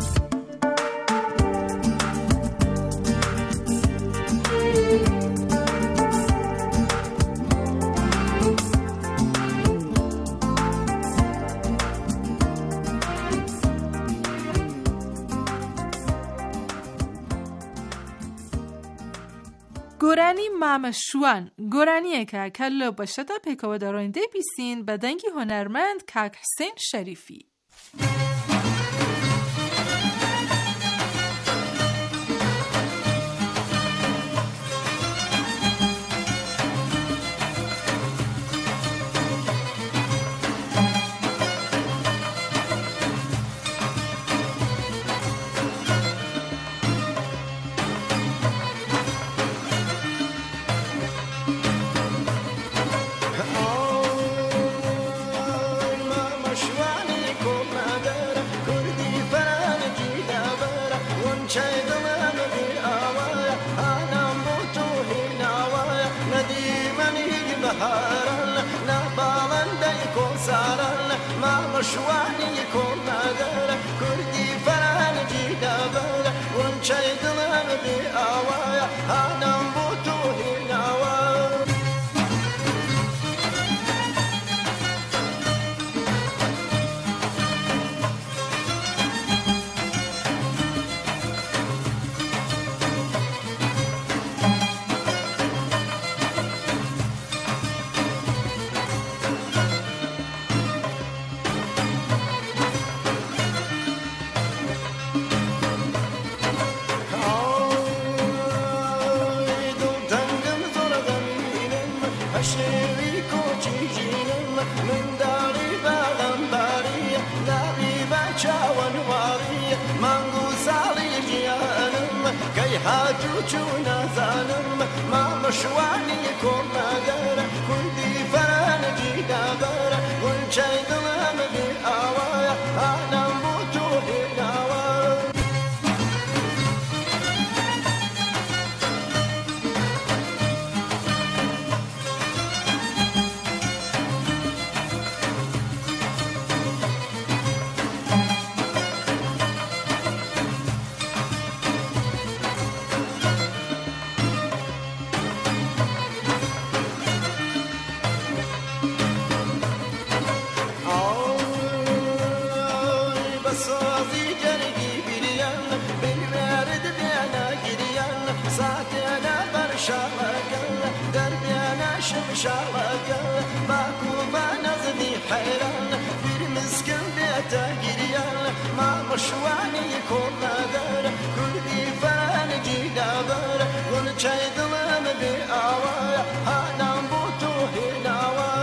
گۆرانی مامەشوان گۆرانیەکە کە لە بەشەتە پێکەوە دەڕۆیندەی بیسین بە دەنگی هۆنەرمەند کاک حسێن شەریفی. شوانی کن نداره کردی فرنگی داره اون چای دلم بی آوایا هنم بو تو هیناوا هاتوچونا زانم ما مشوانی کن نداره کردی فرنگی داره اون چای دلم بی آوایا هنم بو تو هیناوا شارك باكو بنغني حيران في المسكن بيته جريان ما مشواني يكون نادر كردي فرنجي دابر كل شي ظلم بآوايا هنام بوتو هناوا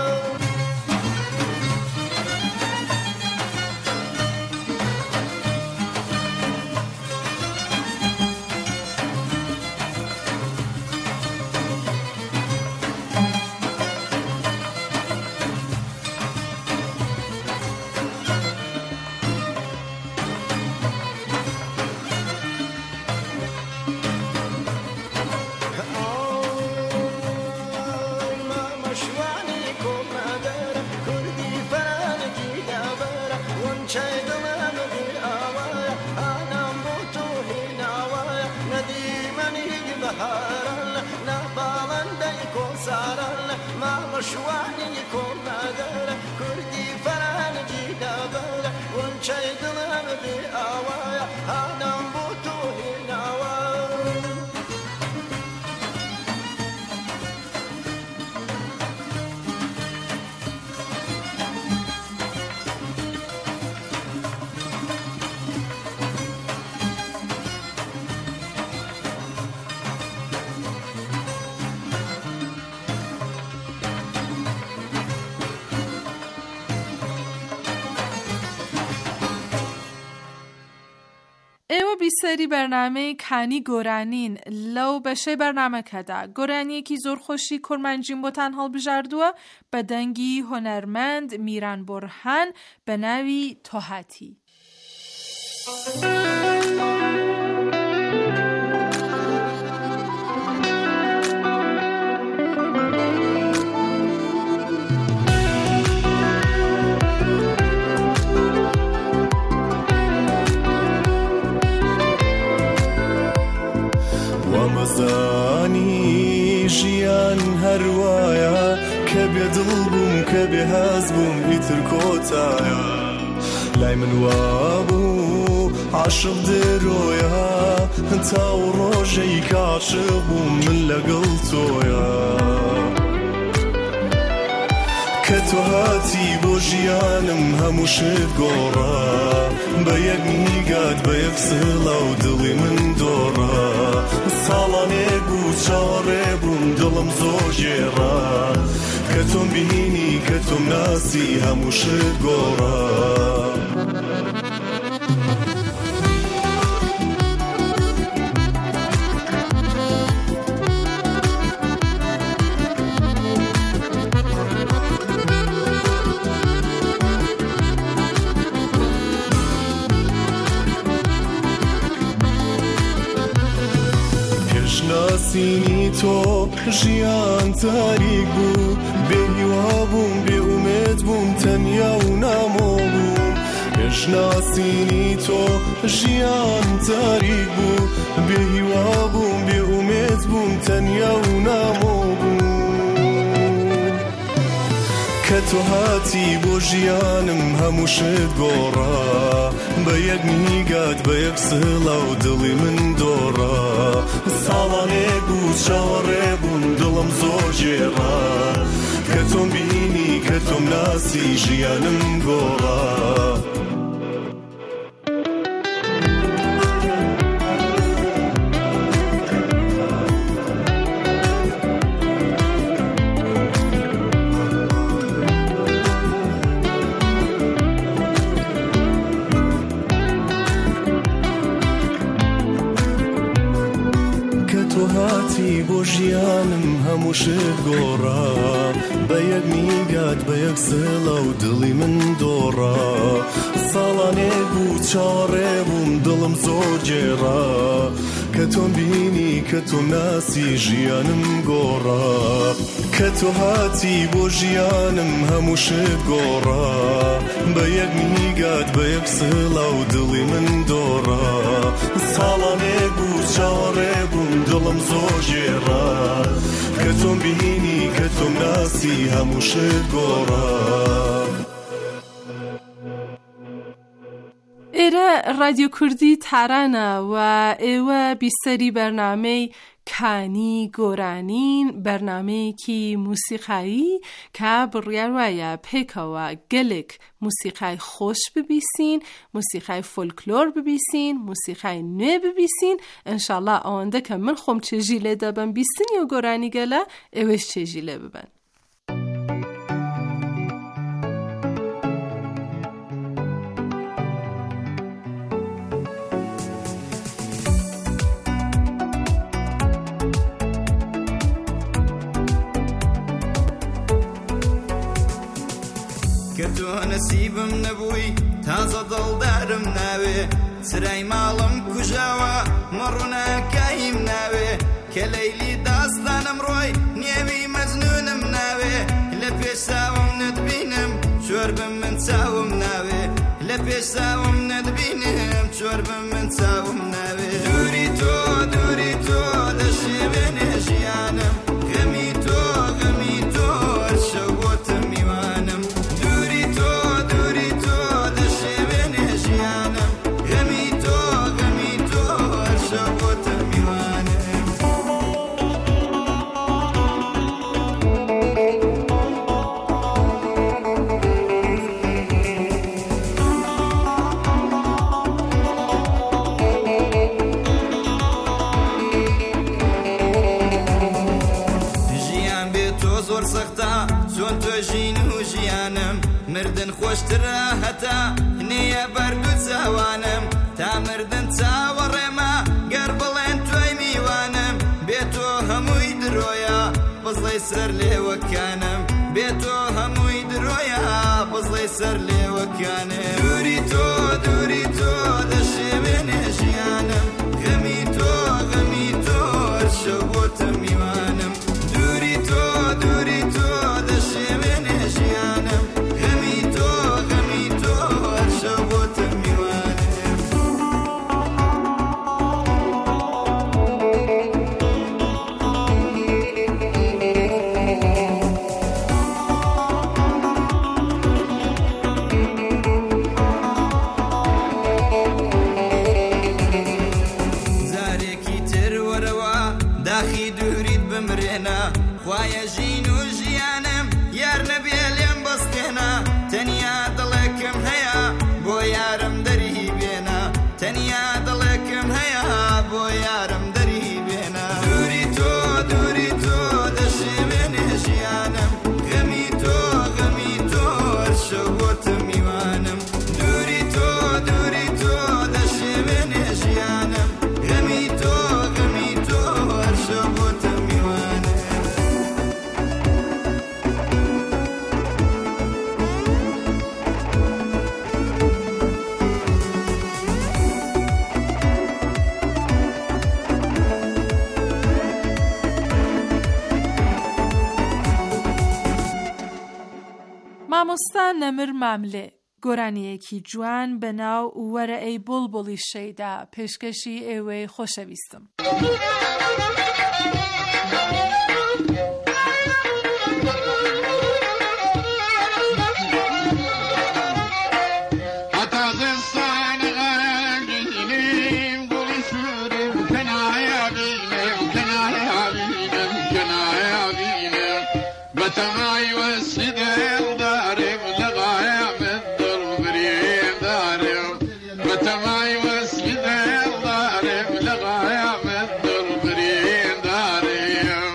ئێوە بیسەری بەرنامەی کانی گۆرانین. لەو بەشەی بەرنامەکەدا گۆرانیەکی زۆر خۆشی کورمانجیم بۆتان هەڵبژاردووە بە دەنگی هۆنەرمەند میران بۆرهان بە ناوی تۆهاتی. وەمەزانی ژیان هەروایە کە بێدڵ بووم کە بێهەز بووم ئیتر کۆتایە لای من وابوو عاشق درۆیە تاو ڕۆژەی کە عاشق بووم من لەگەڵ تۆیە کە تۆ هاتی بۆ ژیانم هەموو شت گۆڕە بە یەک نیگات بە یەک سڵە و دڵی من دۆڕە ساڵانێک بوو چاوەڕێ بووم دڵم زۆر ژێڕە کە تۆم بینی کە تۆم ناسی هەموو شت گۆڕە ناسینی تۆ ژیان تاریک بوو بێهیوا بووم بێئومێد بووم تەنیا و نامۆ بووم پێشناسینی تۆ ژیان تاریک بوو بێهیوا بووم بێئومێد بووم تەنیا و نامۆ بووم کە تۆ هاتی بۆ ژیانم هەموو شت گۆڕە بە یەک نیگات بە یەک سڵە و دڵی من دۆڕە ساڵانێک بوو چاوەڕێ بووم دڵم زۆر ژێڕە کە تۆم بینی کە تۆم ناسی ژیانم گۆڕە بۆ ژیانم هەموو شت گۆڕە بە یەک نیگات بە یەک سڵە و دڵی من دۆڕە ساڵانێک بوو چاوەڕێ بووم دڵم زۆر جێڕە کە تۆم بینی کە تۆم ناسی ژیانم گۆڕە کە تۆ هاتی بۆ ژیانم هەموو شت گۆڕە بە یەک نیگات بە یەک سڵە و دڵی من دۆڕە ساڵانێک بوو چاوەڕێ بووم دڵم زۆر ژێڕە کە تۆم بینی کە تۆم ناسی هەموو شت گۆڕە ئێرە رادیۆ کوردی تارانە و ئێوە بیسەری بەرنامەی کانی گۆرانین، بەرنامەیەکی موسیقایی کە بڕیار وایە پێکەوە گەلێک موسیقای خۆش ببیسین، موسیقای فۆلکلۆر ببیسین، موسیقای نوێ ببیسین. ئینشاڵڵا ئەوەندە کە من خۆم چێژی لێ دەبم بیستنی و گۆرانی گەلە ئێوەش چێژی لێ ببن. نسیبم نەبووی تازە دڵدارم ناوێ سرای ماڵم کوژاوە مەڕوونەکەیم ناوێ کە لەیلی داستانم ڕۆی نێوی مەجنونم ناوێ لە پێش چاوم نەتبینم چۆر بم من چاوم ناوێ لە پێش چاوم نەتبینم چۆر بم من چاوم ناوێ دووری تۆ لە شێوێنێ ژیانم غەمی تۆ شەو بۆتم میوانم دووری تۆ لە شێوێنێ ژیانم غەمی تۆ شەو بۆتم میوانم چۆن تۆ ژین و ژیانم مردن خۆشترە هەتا نییە بەرگ و چاوانم تا مردن چاوەڕێمە گەر بڵێن توی میوانم بێتۆ هەمووی درۆیە بزڵی سەر لێوەکانم بێتۆ هەمووی درۆیە بزڵی سەر لێوەکانم دووری تۆ دەشێوێنێ ژیانم غەمی تۆ هەرشەو بۆتە میوانم دووری تۆ دەشێوێنێ ژیانم غەمی تۆ هەرشەو بۆتە میوانم خوایە ژین و ژیانم یار نەبێ لێم بەستێنە تەنیا دڵێکم هەیە بۆ یارم دەری بێنە تەنیا دڵێکم هەیە بۆ یارم دەری بێنە دووری تۆ دەشێوێنێ ژیانم غەمی تۆ هەرشەو بۆتە میوانم دووری تۆ دەشێوێنێ ژیانم غەمی تۆ هەرشەو بۆتە میوانم مامۆستا نەمر ماملێ گۆرانیەکی جوان بە ناو وەرە ئەی بڵبڵی شەیدا پێشکەشی ئێوەی خۆشەویستم. بتماي والسدل دارم لغاية من ضربرين دارم بتماي والسدل دارم لغاية من ضربرين دارم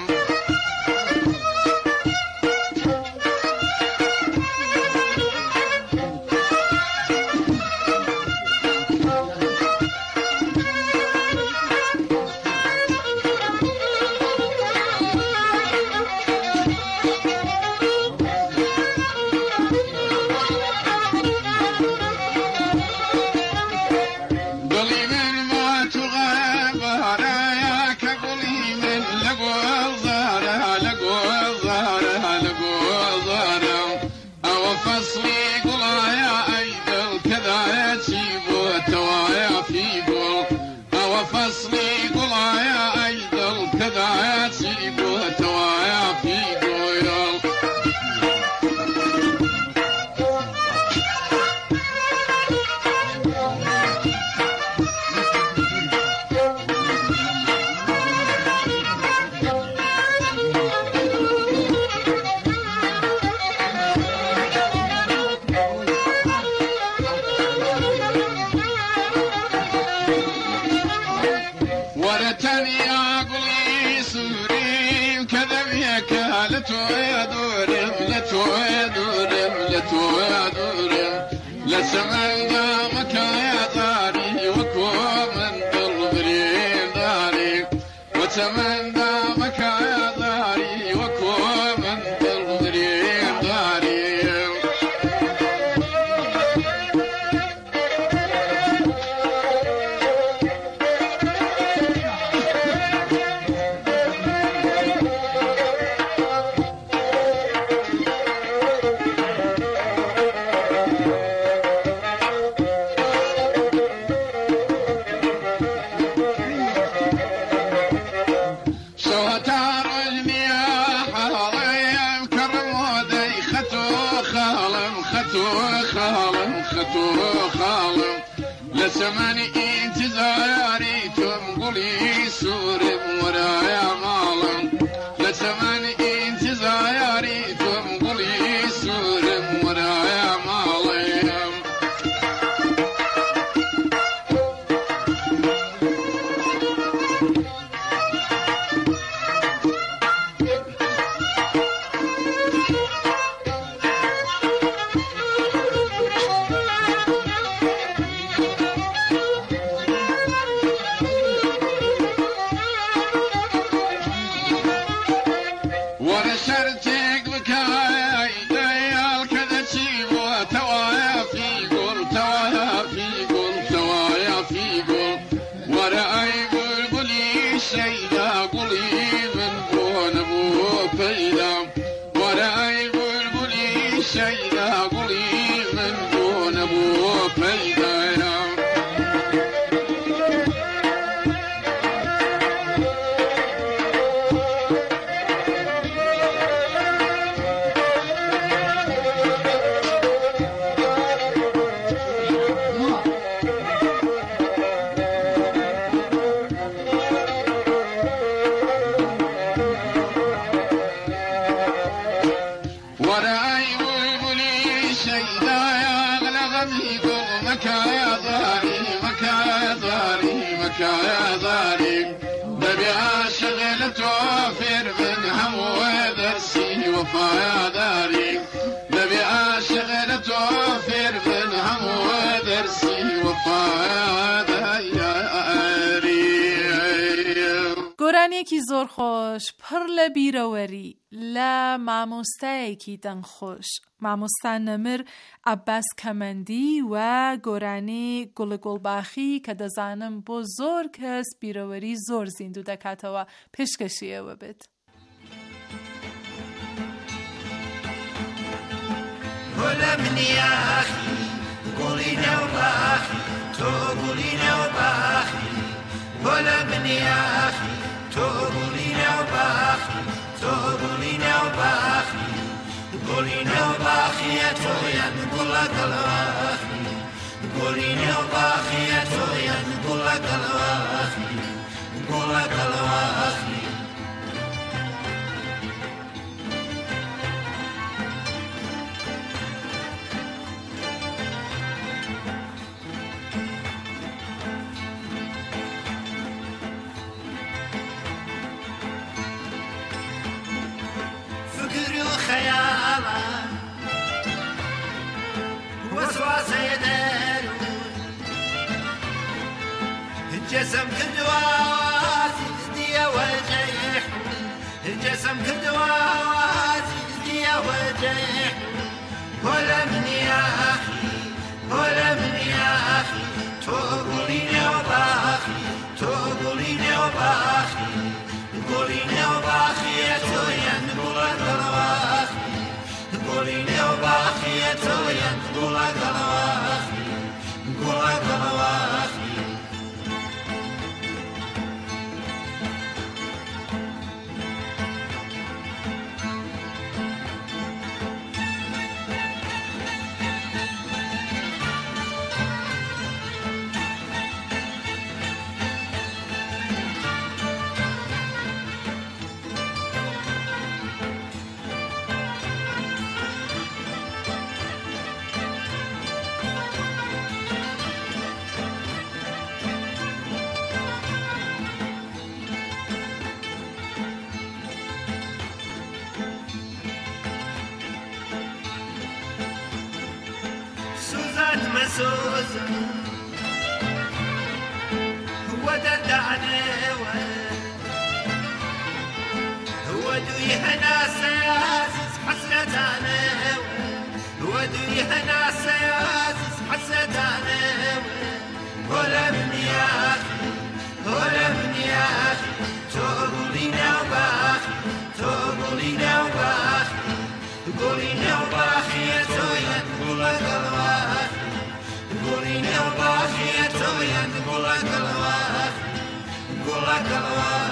فصلي قلايا أيضا كذا يسيبو توايا في قويل ورتني أقولي سوري وكذب يكالت ويدورم لتويدورم لسمن دامك يا داري وكو من ضربرين داري وتمن دامك يا داري وكو من ضربرين داري خالم لسمني انتظاري تنقلي سور ورايا مالم لسمني انتظاري تنقلي سور ورايا مالم يا ظالم نبي عاشق توفر من هم ودرسي وفا يا داري نبي عاشق توفر من هم ودرسي وفا يا داري. گۆرانیەکی زۆر خۆش پڕ لە بیرەوەری لە مامۆستایەکی دەنگخۆش مامۆستا نەمر عەباس کەمەندی و گۆرانی گوڵە گوڵباخی کە دەزانم بۆ زۆر کەس بیرەوەری زۆر زیندوو دەکاتەوە پێشکەشی ئێوە بێت. گوڵە منی ئاخی گوڵی نەوباخی تۆ گوڵی نەوباخی گوڵە منی ئاخی تۆ گوڵی نەوباخی تۆ گوڵی نەوباخی گوڵی نەوباخیە تۆیان گوڵە گەڵواخی گوڵی نەوباخیە تۆیان گوڵە گەڵواخی گوڵە گەڵواخی. خيالا وسواسة يدارون الجسم كدواسي جدية وجيح الجسم كدواسي جدية وجيح ولا من يا أخي ولا من يا أخي تقوليني وباخي تقوليني وباخي قوليني وباخي يا تويا نقول قلواخي قوليني وباخي يا تويا نقول قلواخي نقول قلواخي. مسوسة ودد عنيوة ودويها ناس ياسس حسرة عنيوة ودويها ناس ياسس حسرة عنيوة ولا من يا أخي ولا من يا أخي تقولينا وباخي تقولينا وباخي تقولينا وباخي يا تويا تقول قلواخي قوليني وباخي يا تويا نقول قلواخي نقول قلواخي.